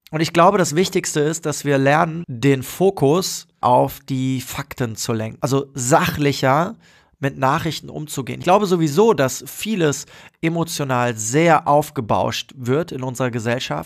Und ich glaube, das Wichtigste ist, dass wir lernen, den Fokus auf die Fakten zu lenken. Also sachlicher mit Nachrichten umzugehen. Ich glaube sowieso, dass vieles emotional sehr aufgebauscht wird in unserer Gesellschaft.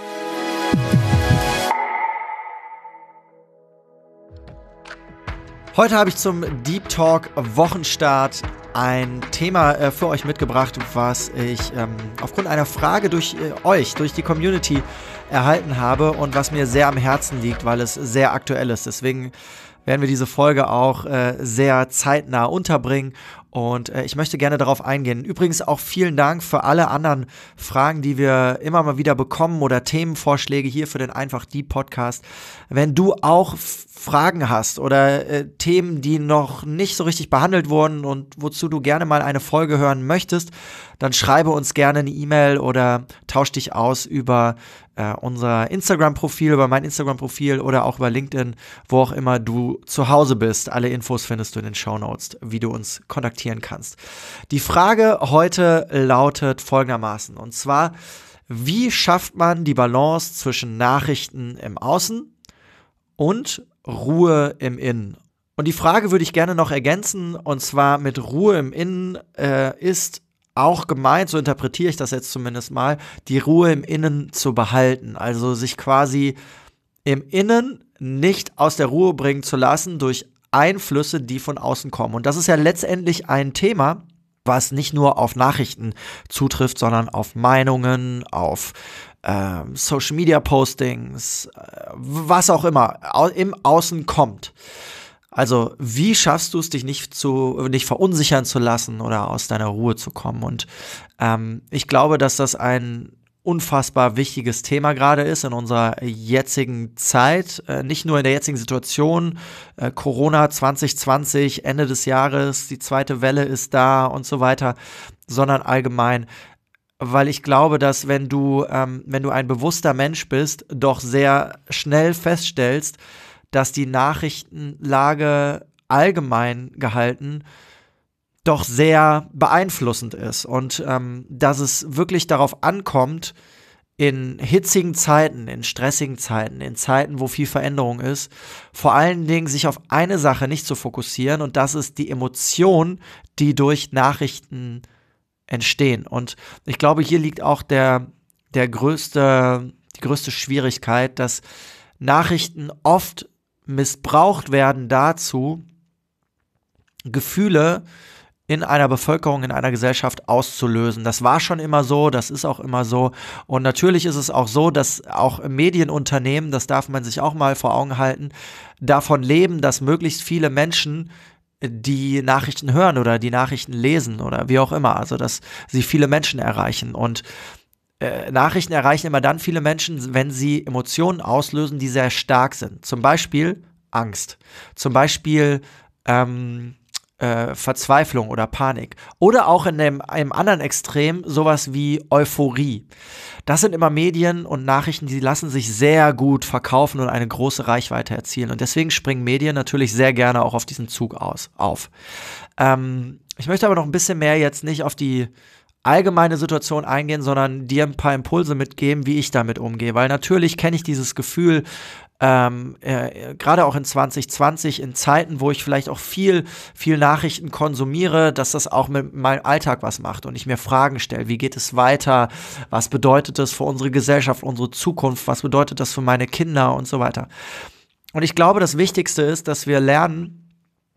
Heute habe ich zum Deep Talk Wochenstart ein Thema für euch mitgebracht, was ich aufgrund einer Frage durch die Community erhalten habe und was mir sehr am Herzen liegt, weil es sehr aktuell ist. Deswegen werden wir diese Folge auch sehr zeitnah unterbringen und ich möchte gerne darauf eingehen. Übrigens auch vielen Dank für alle anderen Fragen, die wir immer mal wieder bekommen oder Themenvorschläge hier für den Einfach Deep Podcast. Wenn du auch Fragen hast oder Themen, die noch nicht so richtig behandelt wurden und wozu du gerne mal eine Folge hören möchtest, dann schreibe uns gerne eine E-Mail oder tausch dich aus über unser Instagram-Profil, über mein Instagram-Profil oder auch über LinkedIn, wo auch immer du zu Hause bist. Alle Infos findest du in den Shownotes, wie du uns kontaktieren kannst. Die Frage heute lautet folgendermaßen, und zwar: Wie schafft man die Balance zwischen Nachrichten im Außen und Ruhe im Innen? Und die Frage würde ich gerne noch ergänzen, und zwar mit Ruhe im Innen ist auch gemeint, so interpretiere ich das jetzt zumindest mal, die Ruhe im Innen zu behalten. Also sich quasi im Innen nicht aus der Ruhe bringen zu lassen durch Einflüsse, die von außen kommen. Und das ist ja letztendlich ein Thema, was nicht nur auf Nachrichten zutrifft, sondern auf Meinungen, auf Social Media Postings, was auch immer im Außen kommt. Also, wie schaffst du es, dich nicht verunsichern zu lassen oder aus deiner Ruhe zu kommen? Und ich glaube, dass das ein unfassbar wichtiges Thema gerade ist in unserer jetzigen Zeit, nicht nur in der jetzigen Situation, Corona 2020, Ende des Jahres, die zweite Welle ist da und so weiter, sondern allgemein. Weil ich glaube, dass wenn du ein bewusster Mensch bist, doch sehr schnell feststellst, dass die Nachrichtenlage allgemein gehalten doch sehr beeinflussend ist und dass es wirklich darauf ankommt, in hitzigen Zeiten, in stressigen Zeiten, in Zeiten, wo viel Veränderung ist, vor allen Dingen sich auf eine Sache nicht zu fokussieren, und das ist die Emotion, die durch Nachrichten entstehen. Und ich glaube, hier liegt auch die größte Schwierigkeit, dass Nachrichten oft missbraucht werden dazu, Gefühle in einer Bevölkerung, in einer Gesellschaft auszulösen. Das war schon immer so, das ist auch immer so. Und natürlich ist es auch so, dass auch Medienunternehmen, das darf man sich auch mal vor Augen halten, davon leben, dass möglichst viele Menschen die Nachrichten hören oder die Nachrichten lesen oder wie auch immer. Also, dass sie viele Menschen erreichen. Und Nachrichten erreichen immer dann viele Menschen, wenn sie Emotionen auslösen, die sehr stark sind. Zum Beispiel Angst, zum Beispiel Verzweiflung oder Panik. Oder auch in einem anderen Extrem sowas wie Euphorie. Das sind immer Medien und Nachrichten, die lassen sich sehr gut verkaufen und eine große Reichweite erzielen. Und deswegen springen Medien natürlich sehr gerne auch auf diesen Zug auf. Ich möchte aber noch ein bisschen mehr jetzt nicht auf die allgemeine Situation eingehen, sondern dir ein paar Impulse mitgeben, wie ich damit umgehe. Weil natürlich kenne ich dieses Gefühl, gerade auch in 2020, in Zeiten, wo ich vielleicht auch viel Nachrichten konsumiere, dass das auch mit meinem Alltag was macht und ich mir Fragen stelle, wie geht es weiter, was bedeutet das für unsere Gesellschaft, unsere Zukunft, was bedeutet das für meine Kinder und so weiter. Und ich glaube, das Wichtigste ist, dass wir lernen,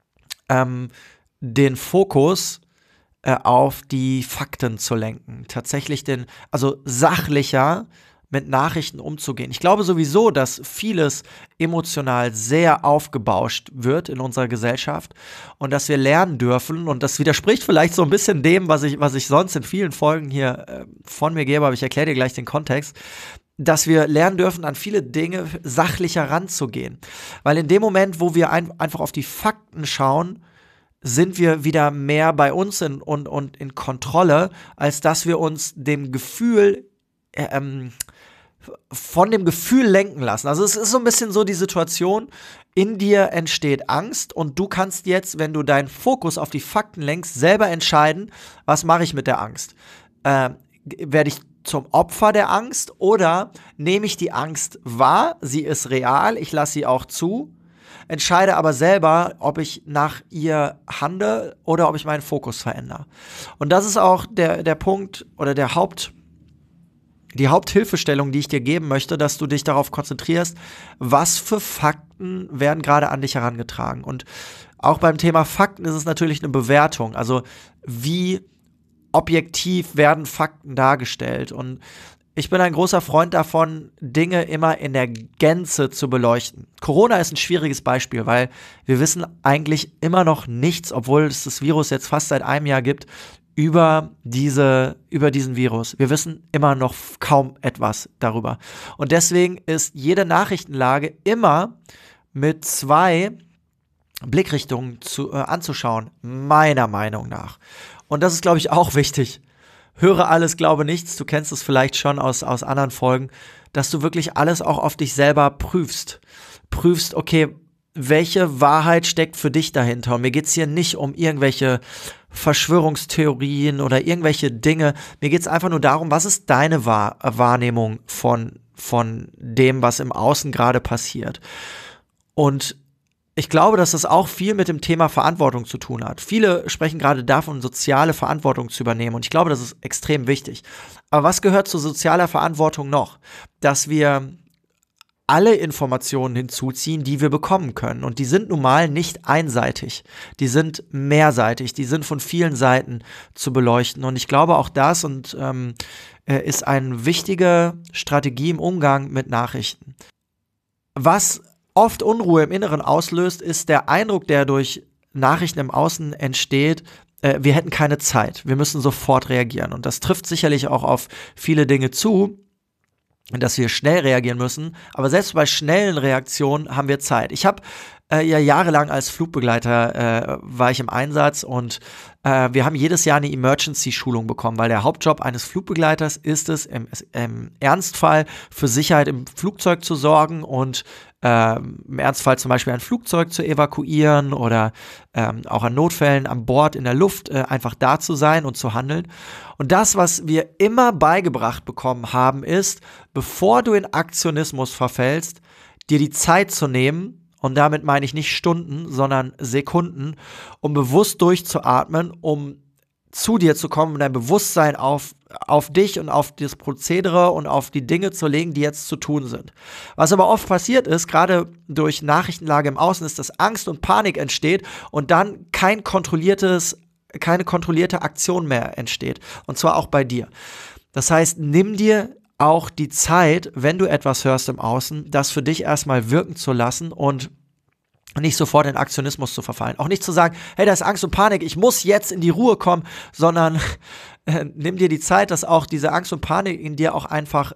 den Fokus auf die Fakten zu lenken, tatsächlich sachlicher mit Nachrichten umzugehen. Ich glaube sowieso, dass vieles emotional sehr aufgebauscht wird in unserer Gesellschaft und dass wir lernen dürfen, und das widerspricht vielleicht so ein bisschen dem, was ich sonst in vielen Folgen hier von mir gebe, aber ich erkläre dir gleich den Kontext, dass wir lernen dürfen, an viele Dinge sachlicher ranzugehen. Weil in dem Moment, wo wir einfach auf die Fakten schauen, sind wir wieder mehr bei uns und in Kontrolle, als dass wir uns von dem Gefühl lenken lassen. Also es ist so ein bisschen so die Situation, in dir entsteht Angst und du kannst jetzt, wenn du deinen Fokus auf die Fakten lenkst, selber entscheiden, was mache ich mit der Angst. Werde ich zum Opfer der Angst oder nehme ich die Angst wahr, sie ist real, ich lasse sie auch zu, entscheide aber selber, ob ich nach ihr handle oder ob ich meinen Fokus verändere. Und das ist auch der Punkt oder die Haupthilfestellung, die ich dir geben möchte, dass du dich darauf konzentrierst, was für Fakten werden gerade an dich herangetragen. Und auch beim Thema Fakten ist es natürlich eine Bewertung. Also wie objektiv werden Fakten dargestellt. Und ich bin ein großer Freund davon, Dinge immer in der Gänze zu beleuchten. Corona ist ein schwieriges Beispiel, weil wir wissen eigentlich immer noch nichts, obwohl es das Virus jetzt fast seit einem Jahr gibt, über diesen Virus. Wir wissen immer noch kaum etwas darüber. Und deswegen ist jede Nachrichtenlage immer mit 2 Blickrichtungen anzuschauen, meiner Meinung nach. Und das ist, glaube ich, auch wichtig. Höre alles, glaube nichts. Du kennst es vielleicht schon aus anderen Folgen, dass du wirklich alles auch auf dich selber prüfst. Prüfst, okay, welche Wahrheit steckt für dich dahinter? Und mir geht es hier nicht um irgendwelche Verschwörungstheorien oder irgendwelche Dinge. Mir geht es einfach nur darum, was ist deine Wahrnehmung von dem, was im Außen gerade passiert. Und ich glaube, dass das auch viel mit dem Thema Verantwortung zu tun hat. Viele sprechen gerade davon, soziale Verantwortung zu übernehmen. Und ich glaube, das ist extrem wichtig. Aber was gehört zu sozialer Verantwortung noch? Dass wir alle Informationen hinzuziehen, die wir bekommen können. Und die sind nun mal nicht einseitig. Die sind mehrseitig. Die sind von vielen Seiten zu beleuchten. Und ich glaube, auch das ist eine wichtige Strategie im Umgang mit Nachrichten. Was oft Unruhe im Inneren auslöst, ist der Eindruck, der durch Nachrichten im Außen entsteht, wir hätten keine Zeit, wir müssen sofort reagieren. Und das trifft sicherlich auch auf viele Dinge zu, dass wir schnell reagieren müssen, aber selbst bei schnellen Reaktionen haben wir Zeit. Ich habe ja jahrelang als Flugbegleiter war ich im Einsatz und wir haben jedes Jahr eine Emergency-Schulung bekommen, weil der Hauptjob eines Flugbegleiters ist es, im Ernstfall für Sicherheit im Flugzeug zu sorgen und im Ernstfall zum Beispiel ein Flugzeug zu evakuieren oder auch an Notfällen an Bord in der Luft einfach da zu sein und zu handeln. Und das, was wir immer beigebracht bekommen haben, ist, bevor du in Aktionismus verfällst, dir die Zeit zu nehmen, und damit meine ich nicht Stunden, sondern Sekunden, um bewusst durchzuatmen, um zu dir zu kommen und dein Bewusstsein auf dich und auf das Prozedere und auf die Dinge zu legen, die jetzt zu tun sind. Was aber oft passiert ist, gerade durch Nachrichtenlage im Außen, ist, dass Angst und Panik entsteht und dann keine kontrollierte Aktion mehr entsteht. Und zwar auch bei dir. Das heißt, nimm dir auch die Zeit, wenn du etwas hörst im Außen, das für dich erstmal wirken zu lassen und nicht sofort in Aktionismus zu verfallen. Auch nicht zu sagen, hey, da ist Angst und Panik, ich muss jetzt in die Ruhe kommen, sondern nimm dir die Zeit, dass auch diese Angst und Panik in dir auch einfach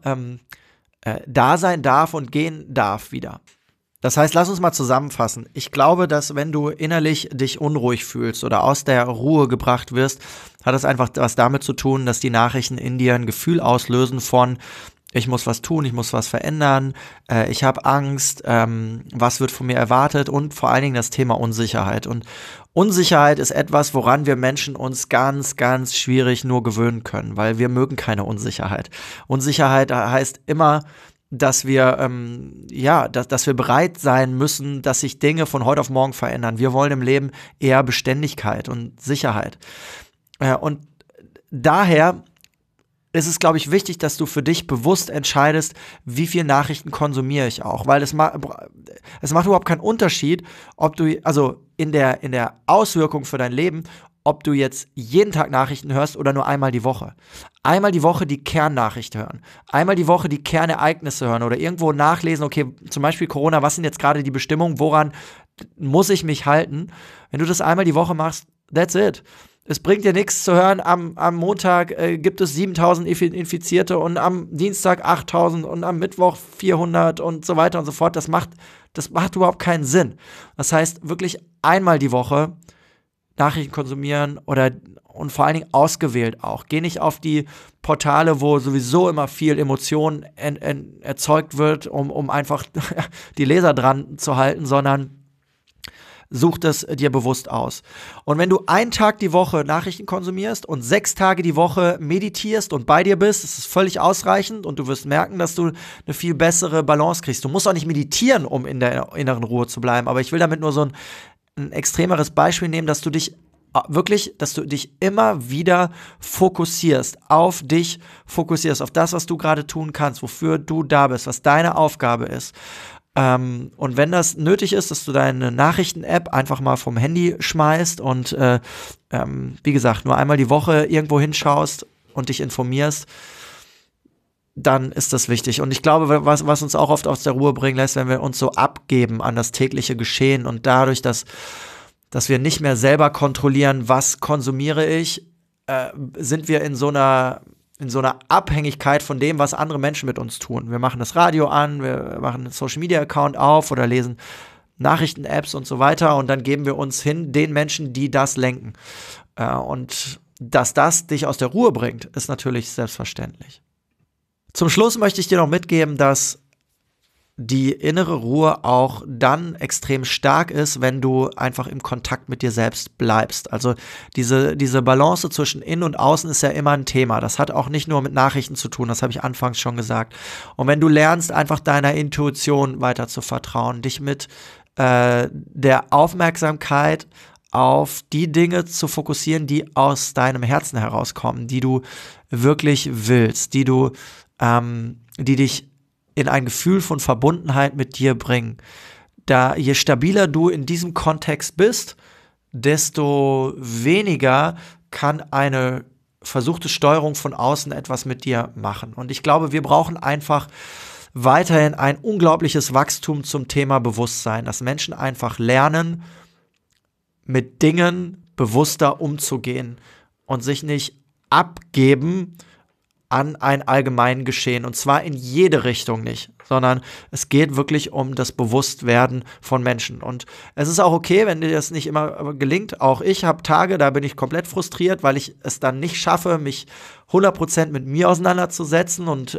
da sein darf und gehen darf wieder. Das heißt, lass uns mal zusammenfassen. Ich glaube, dass wenn du innerlich dich unruhig fühlst oder aus der Ruhe gebracht wirst, hat das einfach was damit zu tun, dass die Nachrichten in dir ein Gefühl auslösen von ich muss was tun, ich muss was verändern, ich habe Angst, was wird von mir erwartet und vor allen Dingen das Thema Unsicherheit. Und Unsicherheit ist etwas, woran wir Menschen uns ganz, ganz schwierig nur gewöhnen können, weil wir mögen keine Unsicherheit. Unsicherheit heißt immer, dass wir dass wir bereit sein müssen, dass sich Dinge von heute auf morgen verändern. Wir wollen im Leben eher Beständigkeit und Sicherheit. Und daher ist es, glaube ich, wichtig, dass du für dich bewusst entscheidest, wie viel Nachrichten konsumiere ich auch. Weil es macht überhaupt keinen Unterschied, ob du, also in der Auswirkung für dein Leben, ob du jetzt jeden Tag Nachrichten hörst oder nur einmal die Woche. Einmal die Woche die Kernnachricht hören. Einmal die Woche die Kernereignisse hören oder irgendwo nachlesen, okay, zum Beispiel Corona, was sind jetzt gerade die Bestimmungen, woran muss ich mich halten? Wenn du das einmal die Woche machst, that's it. Es bringt dir nichts zu hören, am Montag gibt es 7.000 Infizierte und am Dienstag 8.000 und am Mittwoch 400 und so weiter und so fort. Das macht überhaupt keinen Sinn. Das heißt, wirklich einmal die Woche Nachrichten konsumieren und vor allen Dingen ausgewählt auch. Geh nicht auf die Portale, wo sowieso immer viel Emotion erzeugt wird, um einfach die Leser dran zu halten, sondern such das dir bewusst aus. Und wenn du einen Tag die Woche Nachrichten konsumierst und 6 Tage die Woche meditierst und bei dir bist, ist es völlig ausreichend und du wirst merken, dass du eine viel bessere Balance kriegst. Du musst auch nicht meditieren, um in der inneren Ruhe zu bleiben, aber ich will damit nur so ein extremeres Beispiel nehmen, dass du dich immer wieder fokussierst, auf das, was du gerade tun kannst, wofür du da bist, was deine Aufgabe ist. Und wenn das nötig ist, dass du deine Nachrichten-App einfach mal vom Handy schmeißt und wie gesagt, nur einmal die Woche irgendwo hinschaust und dich informierst, dann ist das wichtig. Und ich glaube, was uns auch oft aus der Ruhe bringen lässt, wenn wir uns so abgeben an das tägliche Geschehen und dadurch, dass wir nicht mehr selber kontrollieren, was konsumiere ich, sind wir in so einer Abhängigkeit von dem, was andere Menschen mit uns tun. Wir machen das Radio an, wir machen einen Social-Media-Account auf oder lesen Nachrichten-Apps und so weiter und dann geben wir uns hin den Menschen, die das lenken. Und dass das dich aus der Ruhe bringt, ist natürlich selbstverständlich. Zum Schluss möchte ich dir noch mitgeben, dass die innere Ruhe auch dann extrem stark ist, wenn du einfach im Kontakt mit dir selbst bleibst. Also diese Balance zwischen Innen und Außen ist ja immer ein Thema. Das hat auch nicht nur mit Nachrichten zu tun, das habe ich anfangs schon gesagt. Und wenn du lernst, einfach deiner Intuition weiter zu vertrauen, dich mit der Aufmerksamkeit auf die Dinge zu fokussieren, die aus deinem Herzen herauskommen, die du wirklich willst, die dich in ein Gefühl von Verbundenheit mit dir bringen. Je stabiler du in diesem Kontext bist, desto weniger kann eine versuchte Steuerung von außen etwas mit dir machen. Und ich glaube, wir brauchen einfach weiterhin ein unglaubliches Wachstum zum Thema Bewusstsein, dass Menschen einfach lernen, mit Dingen bewusster umzugehen und sich nicht abgeben an ein allgemein Geschehen. Und zwar in jede Richtung nicht, sondern es geht wirklich um das Bewusstwerden von Menschen. Und es ist auch okay, wenn dir das nicht immer gelingt. Auch ich habe Tage, da bin ich komplett frustriert, weil ich es dann nicht schaffe, mich 100% mit mir auseinanderzusetzen und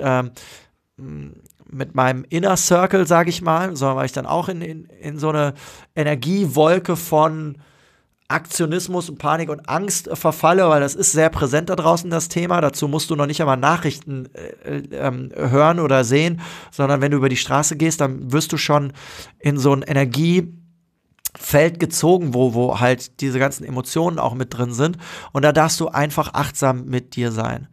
mit meinem Inner Circle, sage ich mal, sondern weil ich dann auch in so eine Energiewolke von Aktionismus und Panik und Angst verfalle, weil das ist sehr präsent da draußen, das Thema. Dazu musst du noch nicht einmal Nachrichten hören oder sehen, sondern wenn du über die Straße gehst, dann wirst du schon in so ein Energiefeld gezogen, wo halt diese ganzen Emotionen auch mit drin sind. Und da darfst du einfach achtsam mit dir sein.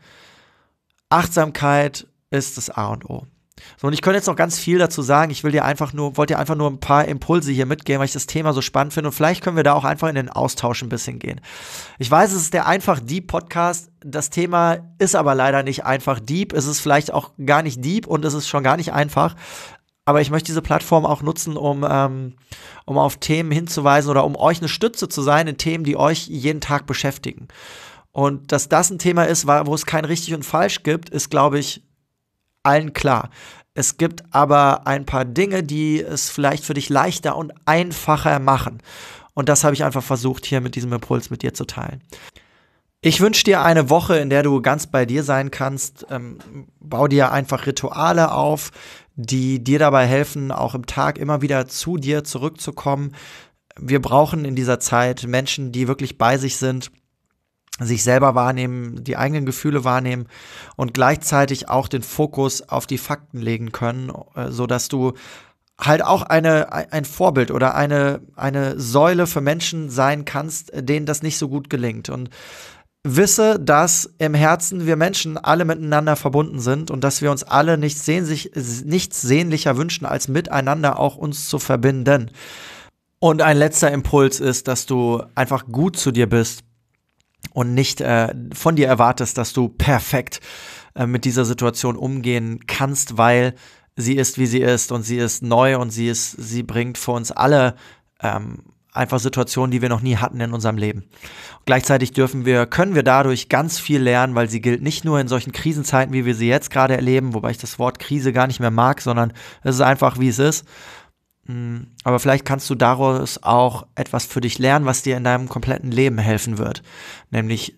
Achtsamkeit ist das A und O. So, und ich könnte jetzt noch ganz viel dazu sagen. Ich wollte dir einfach nur ein paar Impulse hier mitgeben, weil ich das Thema so spannend finde. Und vielleicht können wir da auch einfach in den Austausch ein bisschen gehen. Ich weiß, es ist der einfach Deep Podcast. Das Thema ist aber leider nicht einfach deep. Es ist vielleicht auch gar nicht deep und es ist schon gar nicht einfach. Aber ich möchte diese Plattform auch nutzen, um auf Themen hinzuweisen oder um euch eine Stütze zu sein in Themen, die euch jeden Tag beschäftigen. Und dass das ein Thema ist, wo es kein richtig und falsch gibt, ist, glaube ich, allen klar. Es gibt aber ein paar Dinge, die es vielleicht für dich leichter und einfacher machen. Und das habe ich einfach versucht, hier mit diesem Impuls mit dir zu teilen. Ich wünsche dir eine Woche, in der du ganz bei dir sein kannst. Bau dir einfach Rituale auf, die dir dabei helfen, auch im Tag immer wieder zu dir zurückzukommen. Wir brauchen in dieser Zeit Menschen, die wirklich bei sich sind, sich selber wahrnehmen, die eigenen Gefühle wahrnehmen und gleichzeitig auch den Fokus auf die Fakten legen können, sodass du halt auch ein Vorbild oder eine Säule für Menschen sein kannst, denen das nicht so gut gelingt. Und wisse, dass im Herzen wir Menschen alle miteinander verbunden sind und dass wir uns alle nichts sehnlicher wünschen, als miteinander auch uns zu verbinden. Und ein letzter Impuls ist, dass du einfach gut zu dir bist und nicht von dir erwartest, dass du perfekt mit dieser Situation umgehen kannst, weil sie ist, wie sie ist und sie ist neu und sie bringt für uns alle einfach Situationen, die wir noch nie hatten in unserem Leben. Gleichzeitig können wir dadurch ganz viel lernen, weil sie gilt nicht nur in solchen Krisenzeiten, wie wir sie jetzt gerade erleben, wobei ich das Wort Krise gar nicht mehr mag, sondern es ist einfach, wie es ist. Aber vielleicht kannst du daraus auch etwas für dich lernen, was dir in deinem kompletten Leben helfen wird. Nämlich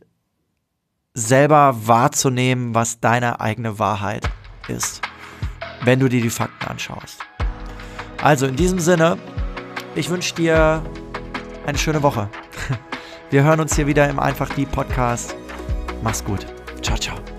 selber wahrzunehmen, was deine eigene Wahrheit ist, wenn du dir die Fakten anschaust. Also in diesem Sinne, ich wünsche dir eine schöne Woche. Wir hören uns hier wieder im Einfach Deep Podcast. Mach's gut. Ciao, ciao.